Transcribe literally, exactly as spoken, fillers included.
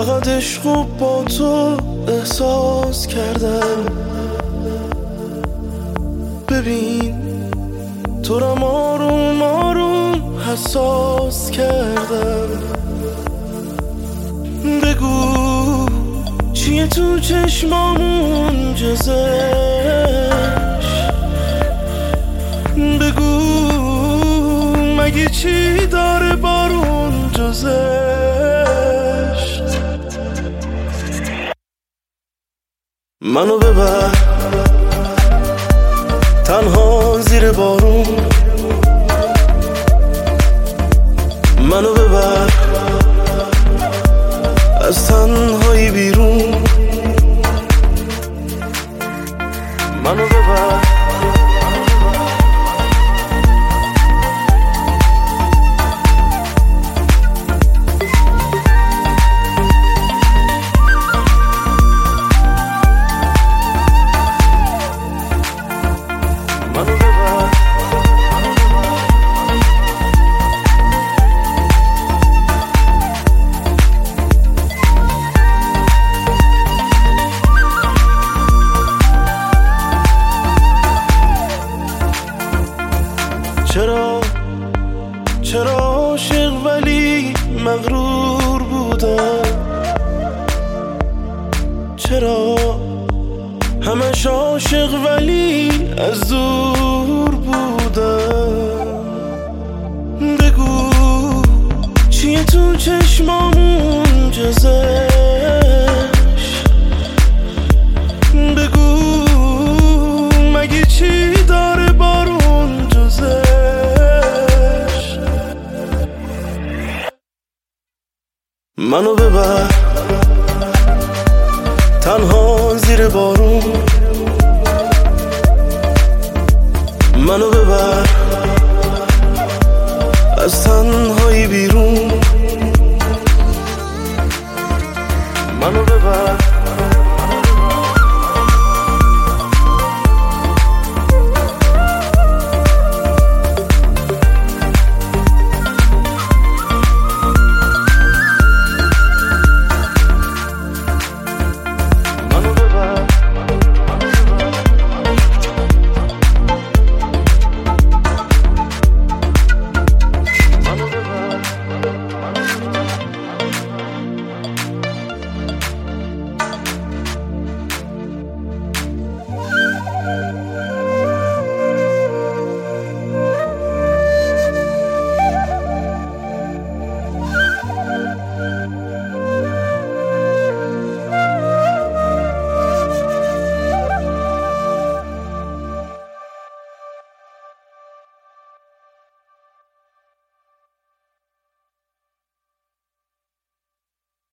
فقط عشقو با تو احساس کردم. ببین تو رم آروم آروم حساس کردم. بگو چیه تو چشمامون جزش، بگو مگه چی داره بارون جزش. منو ببر تنها زیر بارون، منو ببر از تنهایی بیرون، منو ببر منو ببر چرا چرا عاشق ولی مغرور بودم، چرا همش عاشق ولی از دور بودم. بگو چیه تو چشمامون جزش،